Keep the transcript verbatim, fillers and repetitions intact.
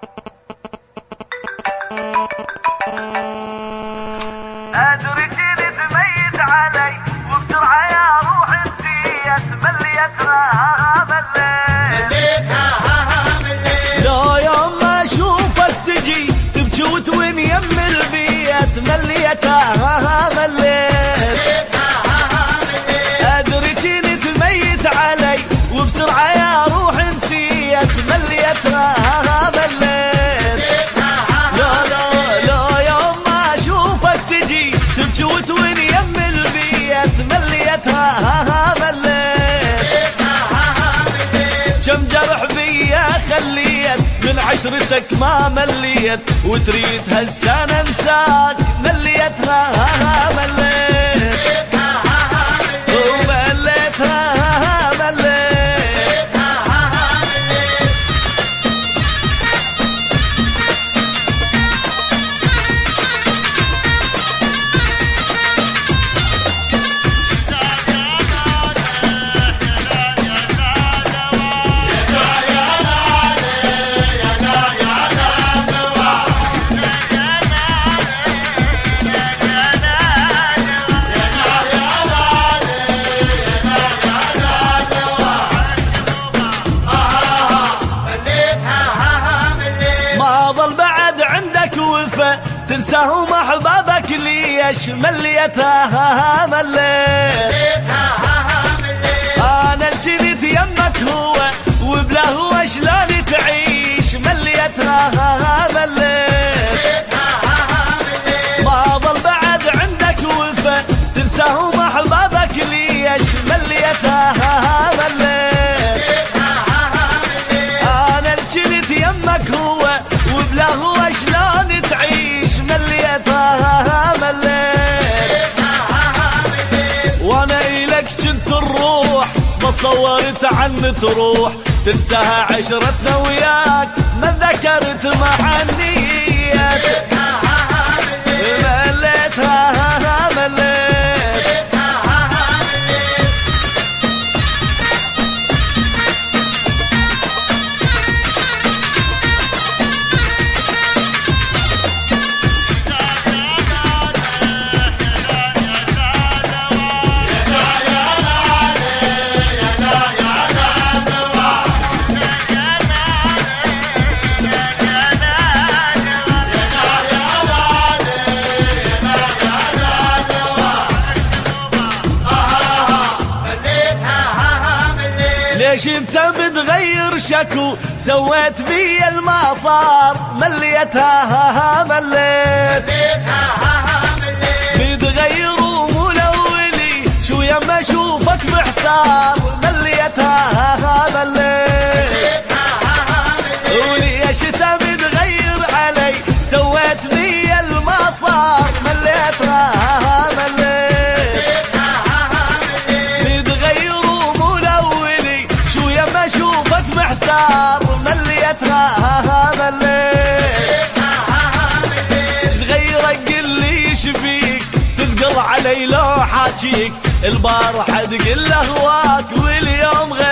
ادري كنت ميت علي وبسرعه يا روح انتيت مليتها مليتها مليت لا يوم ما اشوفك تجي تبكي وتوين يم البيت مليتها مليت ادري كنت ميت علي وبسرعه يا روح نسيت مليتها مليت لا لا لا يوم ما اشوفك تجي تبكي وتوين يم البيت مليتها مليت كم جرح بيا خليت من عشرتك ما مليت وتريد هسه ننساك مليتها مليت ومليتها مليت تنساه محبابك ليش مليتها مليت انا الجنيت يمك هو وبلا هو شلون تعيش مليتها مليت ما ظل بعد عندك وفا تنساه محبابك ليش مليتها مليت انا الجنيت يمك هو وبلا هو شلون تعيش مليتها مليت وانا إلك كنت الروح بصورت عن تروح تنساها عشرتنا وياك ما ذكرت محنيت مليتها مليت ليش انت بتغير شكو سويت بي الما صار مليتها مليت بتغيروا مو الاولي شو يما اشوفك محتار مليتها مليت وليش انت بتغير علي سويت بي الما صار مليتها مليت محتار مليتها مليت غيرك قل لي ايش فيك تثقل علي لو حاجيك البارحة تقل هواك واليوم